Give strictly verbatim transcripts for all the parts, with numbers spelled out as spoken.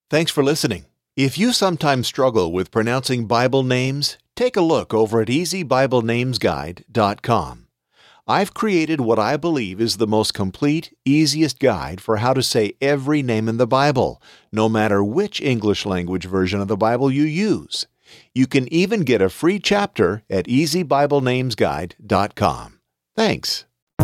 Thanks for listening. If you sometimes struggle with pronouncing Bible names, take a look over at easy bible names guide dot com. I've created what I believe is the most complete, easiest guide for how to say every name in the Bible, no matter which English language version of the Bible you use. You can even get a free chapter at easy bible names guide dot com. Thanks.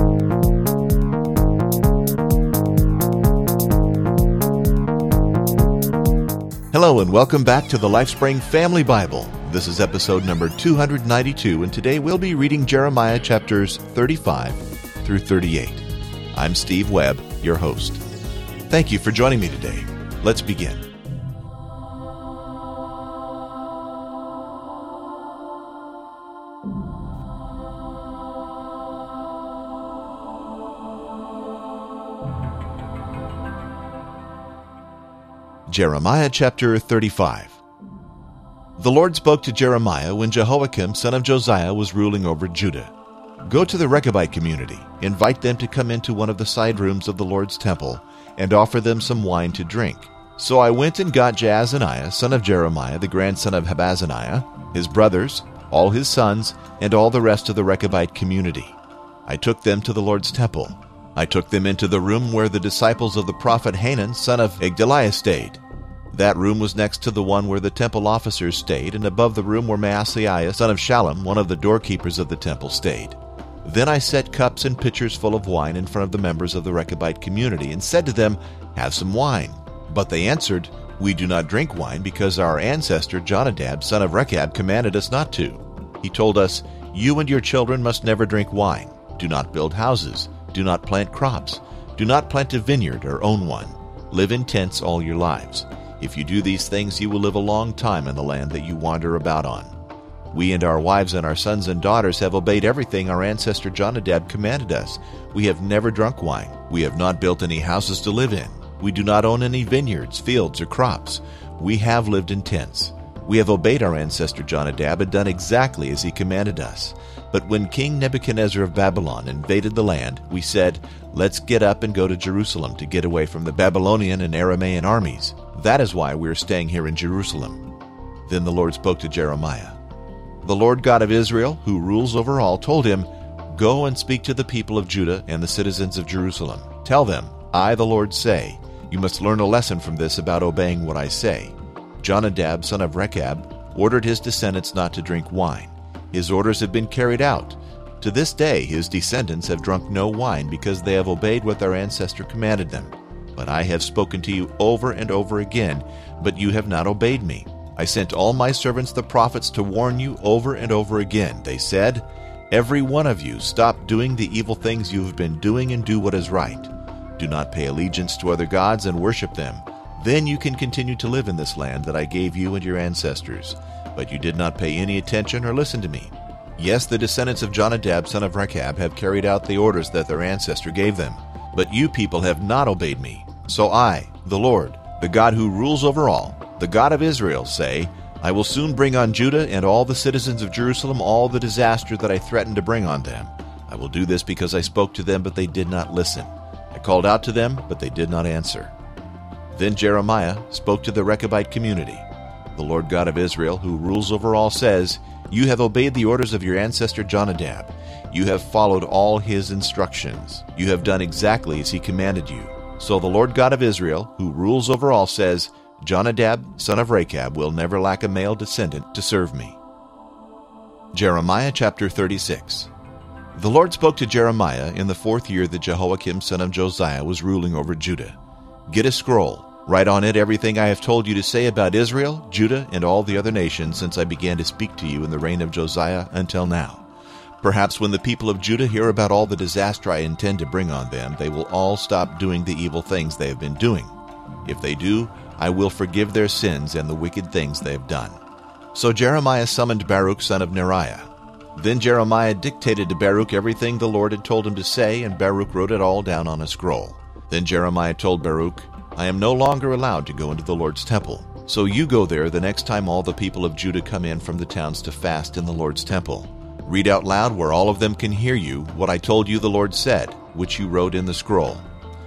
Hello and welcome back to the LifeSpring Family Bible. This is episode number two hundred ninety-two, and today we'll be reading Jeremiah chapters thirty-five through thirty-eight. I'm Steve Webb, your host. Thank you for joining me today. Let's begin. Jeremiah chapter thirty-five. The Lord spoke to Jeremiah when Jehoiakim, son of Josiah, was ruling over Judah. Go to the Rechabite community, invite them to come into one of the side rooms of the Lord's temple, and offer them some wine to drink. So I went and got Jaazaniah, son of Jeremiah, the grandson of Habazaniah, his brothers, all his sons, and all the rest of the Rechabite community. I took them to the Lord's temple. I took them into the room where the disciples of the prophet Hanan, son of Igdaliah, stayed. That room was next to the one where the temple officers stayed, and above the room where Maaseiah, son of Shallum, one of the doorkeepers of the temple, stayed. Then I set cups and pitchers full of wine in front of the members of the Rechabite community, and said to them, "Have some wine." But they answered, "We do not drink wine, because our ancestor Jonadab, son of Rechab, commanded us not to. He told us, 'You and your children must never drink wine. Do not build houses. Do not plant crops. Do not plant a vineyard or own one. Live in tents all your lives. If you do these things, you will live a long time in the land that you wander about on.' We and our wives and our sons and daughters have obeyed everything our ancestor Jonadab commanded us. We have never drunk wine. We have not built any houses to live in. We do not own any vineyards, fields, or crops. We have lived in tents. We have obeyed our ancestor Jonadab and done exactly as he commanded us. But when King Nebuchadnezzar of Babylon invaded the land, we said, 'Let's get up and go to Jerusalem to get away from the Babylonian and Aramaean armies.' That is why we are staying here in Jerusalem." Then the Lord spoke to Jeremiah. The Lord God of Israel, who rules over all, told him, "Go and speak to the people of Judah and the citizens of Jerusalem. Tell them, I, the Lord, say, you must learn a lesson from this about obeying what I say. Jonadab, son of Rechab, ordered his descendants not to drink wine. His orders have been carried out. To this day his descendants have drunk no wine because they have obeyed what their ancestor commanded them. But I have spoken to you over and over again, but you have not obeyed me. I sent all my servants the prophets to warn you over and over again. They said, 'Every one of you, stop doing the evil things you have been doing and do what is right. Do not pay allegiance to other gods and worship them. Then you can continue to live in this land that I gave you and your ancestors.' But you did not pay any attention or listen to me. Yes, the descendants of Jonadab, son of Rechab, have carried out the orders that their ancestor gave them. But you people have not obeyed me. So I, the Lord, the God who rules over all, the God of Israel, say, I will soon bring on Judah and all the citizens of Jerusalem all the disaster that I threatened to bring on them. I will do this because I spoke to them, but they did not listen. I called out to them, but they did not answer." Then Jeremiah spoke to the Rechabite community. The Lord God of Israel, who rules over all, says, "You have obeyed the orders of your ancestor Jonadab. You have followed all his instructions. You have done exactly as he commanded you. So the Lord God of Israel, who rules over all, says, Jonadab, son of Rechab, will never lack a male descendant to serve me." Jeremiah chapter thirty-six. The Lord spoke to Jeremiah in the fourth year that Jehoiakim, son of Josiah, was ruling over Judah. "Get a scroll. Write on it everything I have told you to say about Israel, Judah, and all the other nations since I began to speak to you in the reign of Josiah until now. Perhaps when the people of Judah hear about all the disaster I intend to bring on them, they will all stop doing the evil things they have been doing. If they do, I will forgive their sins and the wicked things they have done." So Jeremiah summoned Baruch, son of Neriah. Then Jeremiah dictated to Baruch everything the Lord had told him to say, and Baruch wrote it all down on a scroll. Then Jeremiah told Baruch, "I am no longer allowed to go into the Lord's temple. So you go there the next time all the people of Judah come in from the towns to fast in the Lord's temple. Read out loud where all of them can hear you what I told you the Lord said, which you wrote in the scroll.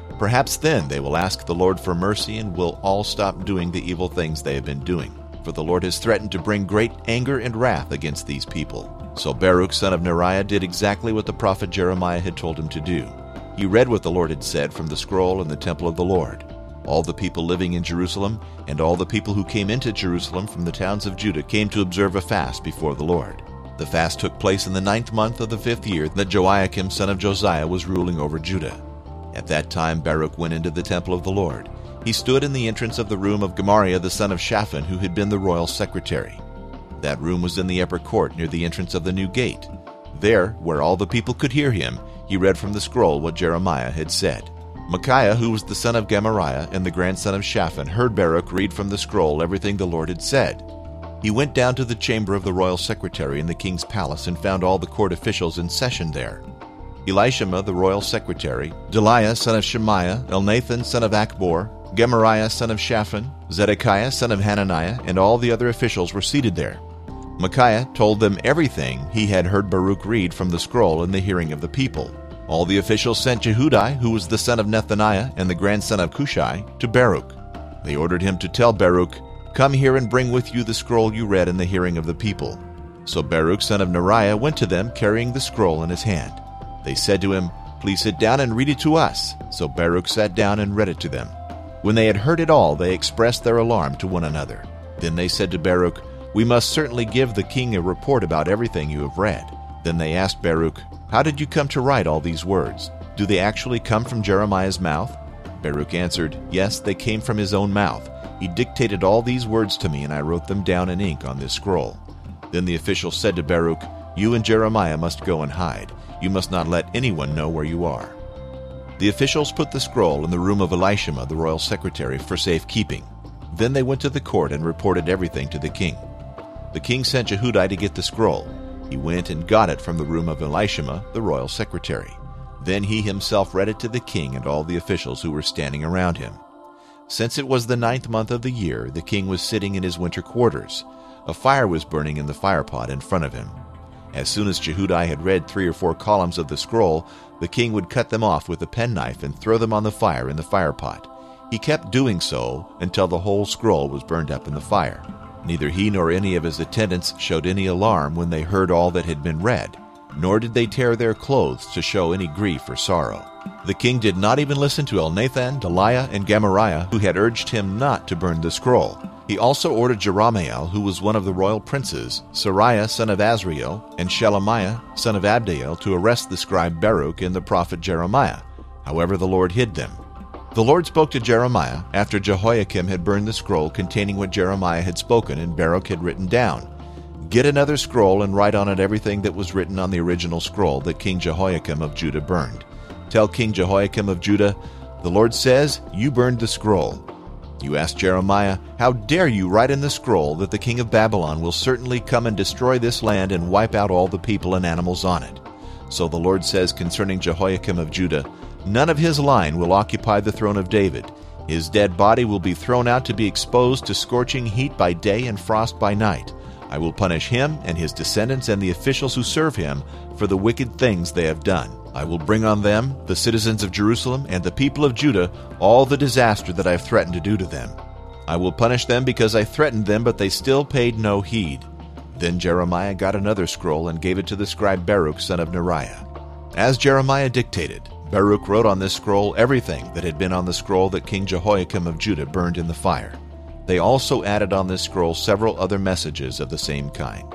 Perhaps then they will ask the Lord for mercy and will all stop doing the evil things they have been doing. For the Lord has threatened to bring great anger and wrath against these people." So Baruch son of Neriah did exactly what the prophet Jeremiah had told him to do. He read what the Lord had said from the scroll in the temple of the Lord. All the people living in Jerusalem and all the people who came into Jerusalem from the towns of Judah came to observe a fast before the Lord. The fast took place in the ninth month of the fifth year that Joachim son of Josiah was ruling over Judah. At that time Baruch went into the temple of the Lord. He stood in the entrance of the room of Gemariah the son of Shaphan, who had been the royal secretary. That room was in the upper court near the entrance of the new gate. There, where all the people could hear him, he read from the scroll what Jeremiah had said. Micaiah, who was the son of Gemariah and the grandson of Shaphan, heard Baruch read from the scroll everything the Lord had said. He went down to the chamber of the royal secretary in the king's palace and found all the court officials in session there. Elishama, the royal secretary, Delaiah, son of Shemaiah, Elnathan, son of Achbor, Gemariah, son of Shaphan, Zedekiah, son of Hananiah, and all the other officials were seated there. Micaiah told them everything he had heard Baruch read from the scroll in the hearing of the people. All the officials sent Jehudi, who was the son of Nethaniah and the grandson of Cushai, to Baruch. They ordered him to tell Baruch, "Come here and bring with you the scroll you read in the hearing of the people." So Baruch, son of Neriah, went to them carrying the scroll in his hand. They said to him, "Please sit down and read it to us." So Baruch sat down and read it to them. When they had heard it all, they expressed their alarm to one another. Then they said to Baruch, "We must certainly give the king a report about everything you have read." Then they asked Baruch, "How did you come to write all these words? Do they actually come from Jeremiah's mouth?" Baruch answered, "Yes, they came from his own mouth. He dictated all these words to me, and I wrote them down in ink on this scroll." Then the official said to Baruch, "You and Jeremiah must go and hide. You must not let anyone know where you are." The officials put the scroll in the room of Elishama, the royal secretary, for safekeeping. Then they went to the court and reported everything to the king. The king sent Jehudi to get the scroll. He went and got it from the room of Elishama, the royal secretary. Then he himself read it to the king and all the officials who were standing around him. Since it was the ninth month of the year, the king was sitting in his winter quarters. A fire was burning in the firepot in front of him. As soon as Jehudi had read three or four columns of the scroll, the king would cut them off with a penknife and throw them on the fire in the firepot. He kept doing so until the whole scroll was burned up in the fire. Neither he nor any of his attendants showed any alarm when they heard all that had been read, nor did they tear their clothes to show any grief or sorrow. The king did not even listen to Elnathan, Delaiah, and Gemariah, who had urged him not to burn the scroll. He also ordered Jerahmeel, who was one of the royal princes, Sariah, son of Azriel, and Shelemiah, son of Abdiel, to arrest the scribe Baruch and the prophet Jeremiah. However, the Lord hid them. The Lord spoke to Jeremiah after Jehoiakim had burned the scroll containing what Jeremiah had spoken and Baruch had written down. "Get another scroll and write on it everything that was written on the original scroll that King Jehoiakim of Judah burned. Tell King Jehoiakim of Judah, the Lord says, you burned the scroll. You asked Jeremiah, how dare you write in the scroll that the king of Babylon will certainly come and destroy this land and wipe out all the people and animals on it. So the Lord says concerning Jehoiakim of Judah, none of his line will occupy the throne of David. His dead body will be thrown out to be exposed to scorching heat by day and frost by night. I will punish him and his descendants and the officials who serve him for the wicked things they have done. I will bring on them, the citizens of Jerusalem and the people of Judah, all the disaster that I have threatened to do to them. I will punish them because I threatened them, but they still paid no heed." Then Jeremiah got another scroll and gave it to the scribe Baruch, son of Neriah. As Jeremiah dictated, Baruch wrote on this scroll everything that had been on the scroll that King Jehoiakim of Judah burned in the fire. They also added on this scroll several other messages of the same kind.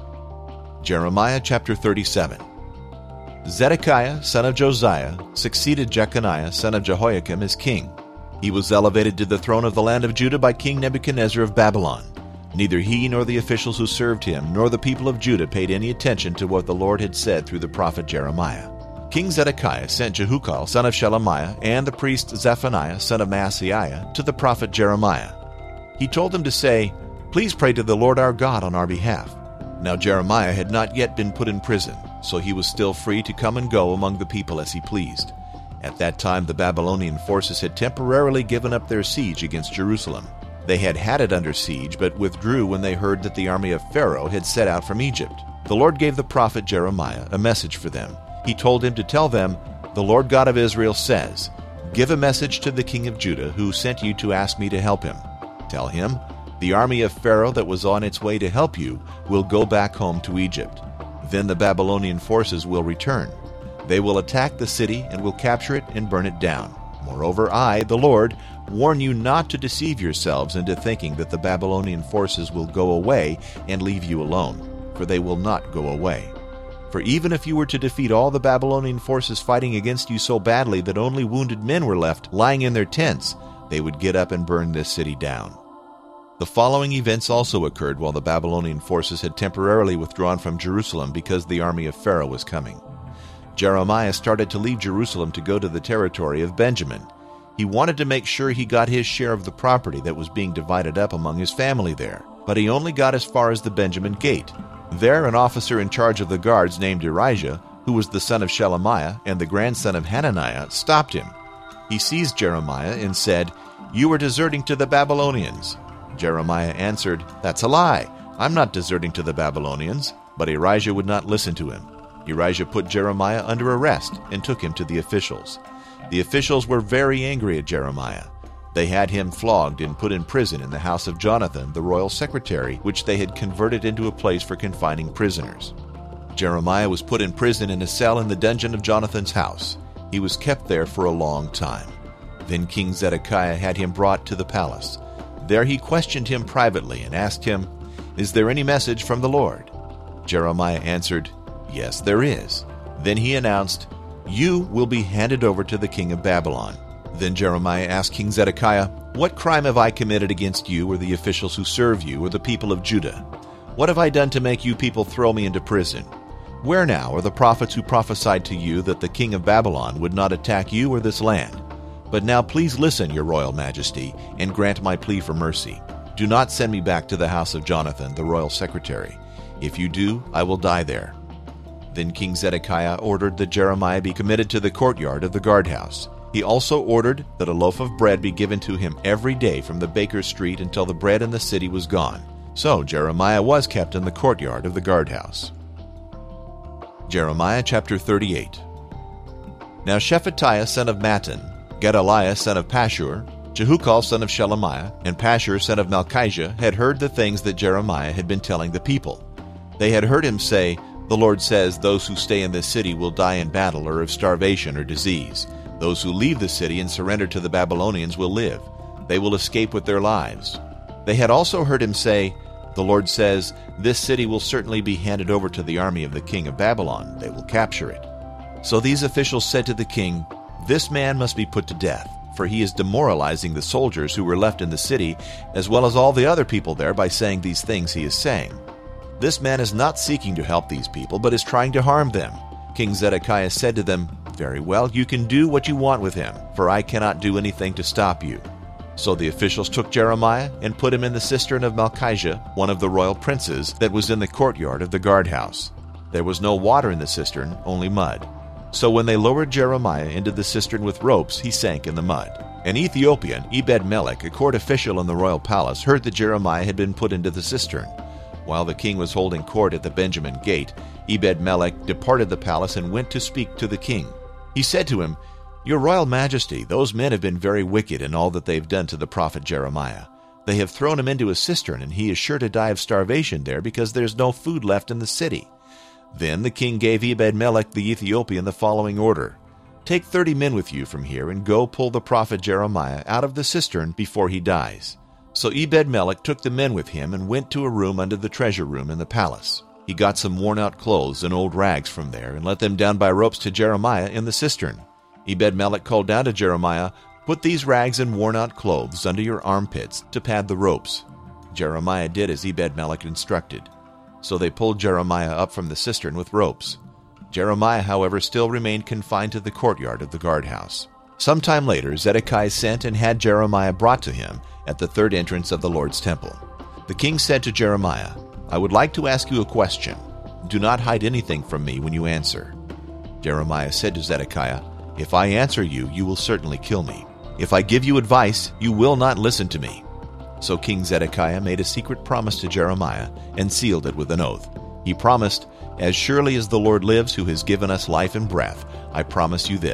Jeremiah chapter thirty-seven. Zedekiah, son of Josiah, succeeded Jeconiah, son of Jehoiakim, as king. He was elevated to the throne of the land of Judah by King Nebuchadnezzar of Babylon. Neither he nor the officials who served him, nor the people of Judah paid any attention to what the Lord had said through the prophet Jeremiah. King Zedekiah sent Jehukal, son of Shelemiah, and the priest Zephaniah, son of Maaseiah, to the prophet Jeremiah. He told them to say, "Please pray to the Lord our God on our behalf." Now Jeremiah had not yet been put in prison, so he was still free to come and go among the people as he pleased. At that time the Babylonian forces had temporarily given up their siege against Jerusalem. They had had it under siege, but withdrew when they heard that the army of Pharaoh had set out from Egypt. The Lord gave the prophet Jeremiah a message for them. He told him to tell them, "The Lord God of Israel says, Give a message to the king of Judah, who sent you to ask me to help him. Tell him, the army of Pharaoh that was on its way to help you will go back home to Egypt. Then the Babylonian forces will return. They will attack the city and will capture it and burn it down. Moreover, I, the Lord, warn you not to deceive yourselves into thinking that the Babylonian forces will go away and leave you alone, for they will not go away. For even if you were to defeat all the Babylonian forces fighting against you so badly that only wounded men were left lying in their tents, they would get up and burn this city down. The following events also occurred while the Babylonian forces had temporarily withdrawn from Jerusalem because the army of Pharaoh was coming. Jeremiah started to leave Jerusalem to go to the territory of Benjamin. He wanted to make sure he got his share of the property that was being divided up among his family there, but he only got as far as the Benjamin gate. There, an officer in charge of the guards named Erijah, who was the son of Shelemiah and the grandson of Hananiah, stopped him. He seized Jeremiah and said, "You are deserting to the Babylonians." Jeremiah answered, "That's a lie. I'm not deserting to the Babylonians." But Erijah would not listen to him. Erijah put Jeremiah under arrest and took him to the officials. The officials were very angry at Jeremiah. They had him flogged and put in prison in the house of Jonathan, the royal secretary, which they had converted into a place for confining prisoners. Jeremiah was put in prison in a cell in the dungeon of Jonathan's house. He was kept there for a long time. Then King Zedekiah had him brought to the palace. There he questioned him privately and asked him, "Is there any message from the Lord?" Jeremiah answered, "Yes, there is." Then he announced, "You will be handed over to the king of Babylon." Then Jeremiah asked King Zedekiah, "What crime have I committed against you or the officials who serve you or the people of Judah? What have I done to make you people throw me into prison? Where now are the prophets who prophesied to you that the king of Babylon would not attack you or this land? But now please listen, your royal majesty, and grant my plea for mercy. Do not send me back to the house of Jonathan, the royal secretary. If you do, I will die there." Then King Zedekiah ordered that Jeremiah be committed to the courtyard of the guardhouse. He also ordered that a loaf of bread be given to him every day from the baker's street until the bread in the city was gone. So Jeremiah was kept in the courtyard of the guardhouse. Jeremiah chapter thirty-eight. Now Shephatiah son of Mattan, Gedaliah son of Pashur, Jehukal son of Shelemiah, and Pashur son of Malchijah had heard the things that Jeremiah had been telling the people. They had heard him say, "The Lord says, those who stay in this city will die in battle or of starvation or disease. Those who leave the city and surrender to the Babylonians will live. They will escape with their lives." They had also heard him say, "The Lord says, this city will certainly be handed over to the army of the king of Babylon. They will capture it." So these officials said to the king, "This man must be put to death, for he is demoralizing the soldiers who were left in the city, as well as all the other people there, by saying these things he is saying. This man is not seeking to help these people, but is trying to harm them." King Zedekiah said to them, "Very well, you can do what you want with him, for I cannot do anything to stop you." So the officials took Jeremiah and put him in the cistern of Malchijah, one of the royal princes, that was in the courtyard of the guardhouse. There was no water in the cistern, only mud. So when they lowered Jeremiah into the cistern with ropes, he sank in the mud. An Ethiopian, Ebed-Melech, a court official in the royal palace, heard that Jeremiah had been put into the cistern. While the king was holding court at the Benjamin gate, Ebed-Melech departed the palace and went to speak to the king. He said to him, "Your royal majesty, those men have been very wicked in all that they have done to the prophet Jeremiah. They have thrown him into a cistern, and he is sure to die of starvation there because there is no food left in the city." Then the king gave Ebed-Melech the Ethiopian the following order: "Take thirty men with you from here and go pull the prophet Jeremiah out of the cistern before he dies." So Ebed-Melech took the men with him and went to a room under the treasure room in the palace. He got some worn-out clothes and old rags from there and let them down by ropes to Jeremiah in the cistern. Ebed-Melech called down to Jeremiah, "Put these rags and worn-out clothes under your armpits to pad the ropes." Jeremiah did as Ebed-Melech instructed. So they pulled Jeremiah up from the cistern with ropes. Jeremiah, however, still remained confined to the courtyard of the guardhouse. Some time later, Zedekiah sent and had Jeremiah brought to him at the third entrance of the Lord's temple. The king said to Jeremiah, "I would like to ask you a question. Do not hide anything from me when you answer." Jeremiah said to Zedekiah, "If I answer you, you will certainly kill me. If I give you advice, you will not listen to me." So King Zedekiah made a secret promise to Jeremiah and sealed it with an oath. He promised, "As surely as the Lord lives, who has given us life and breath, I promise you this.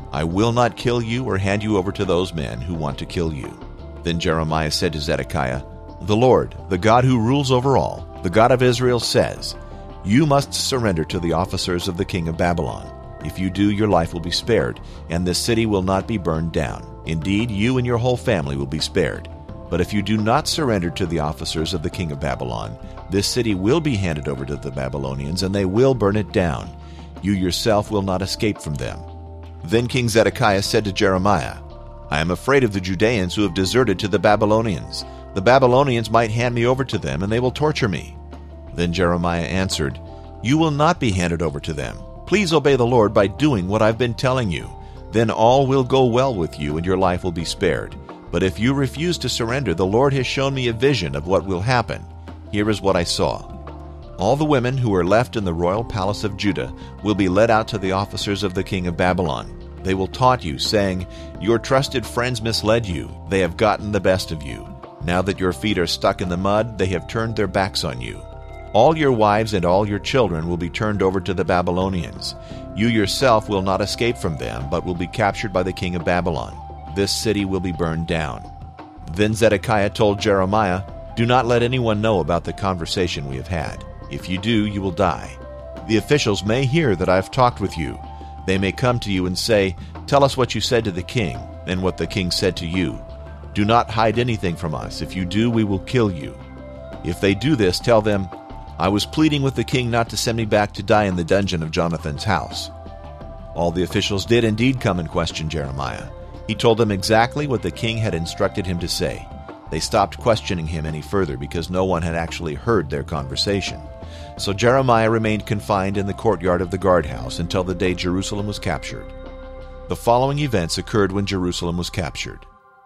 I will not kill you or hand you over to those men who want to kill you." Then Jeremiah said to Zedekiah, "The Lord, the God who rules over all, the God of Israel, says, you must surrender to the officers of the king of Babylon. If you do, your life will be spared, and this city will not be burned down. Indeed, you and your whole family will be spared. But if you do not surrender to the officers of the king of Babylon, this city will be handed over to the Babylonians, and they will burn it down. You yourself will not escape from them." Then King Zedekiah said to Jeremiah, "I am afraid of the Judeans who have deserted to the Babylonians. The Babylonians might hand me over to them, and they will torture me." Then Jeremiah answered, "You will not be handed over to them. Please obey the Lord by doing what I've been telling you. Then all will go well with you, and your life will be spared. But if you refuse to surrender, the Lord has shown me a vision of what will happen. Here is what I saw. All the women who are left in the royal palace of Judah will be led out to the officers of the king of Babylon. They will taunt you, saying, 'Your trusted friends misled you. They have gotten the best of you. Now that your feet are stuck in the mud, they have turned their backs on you. All your wives and all your children will be turned over to the Babylonians. You yourself will not escape from them, but will be captured by the king of Babylon. This city will be burned down.'" Then Zedekiah told Jeremiah, "Do not let anyone know about the conversation we have had. If you do, you will die. The officials may hear that I have talked with you. They may come to you and say, 'Tell us what you said to the king, and what the king said to you. Do not hide anything from us. If you do, we will kill you.' If they do this, tell them, 'I was pleading with the king not to send me back to die in the dungeon of Jonathan's house.'" All the officials did indeed come and question Jeremiah. He told them exactly what the king had instructed him to say. They stopped questioning him any further because no one had actually heard their conversation. So Jeremiah remained confined in the courtyard of the guardhouse until the day Jerusalem was captured. The following events occurred when Jerusalem was captured.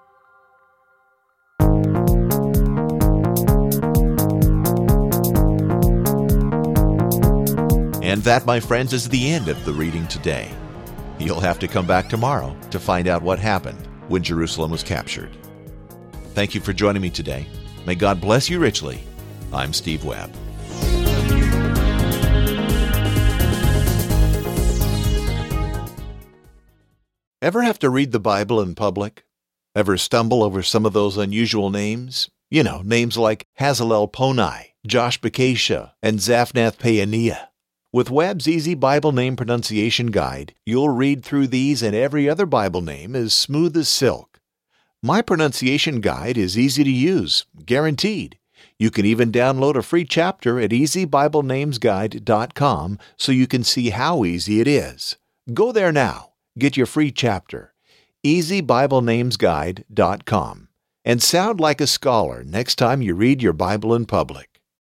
And that, my friends, is the end of the reading today. You'll have to come back tomorrow to find out what happened when Jerusalem was captured. Thank you for joining me today. May God bless you richly. I'm Steve Webb. Ever have to read the Bible in public? Ever stumble over some of those unusual names? You know, names like Hazelelponi, Josh Bekesha, and Zaphnath Paaneah. With Webb's Easy Bible Name Pronunciation Guide, you'll read through these and every other Bible name as smooth as silk. My pronunciation guide is easy to use, guaranteed. You can even download a free chapter at easy bible names guide dot com so you can see how easy it is. Go there now, get your free chapter, easy bible names guide dot com, and sound like a scholar next time you read your Bible in public.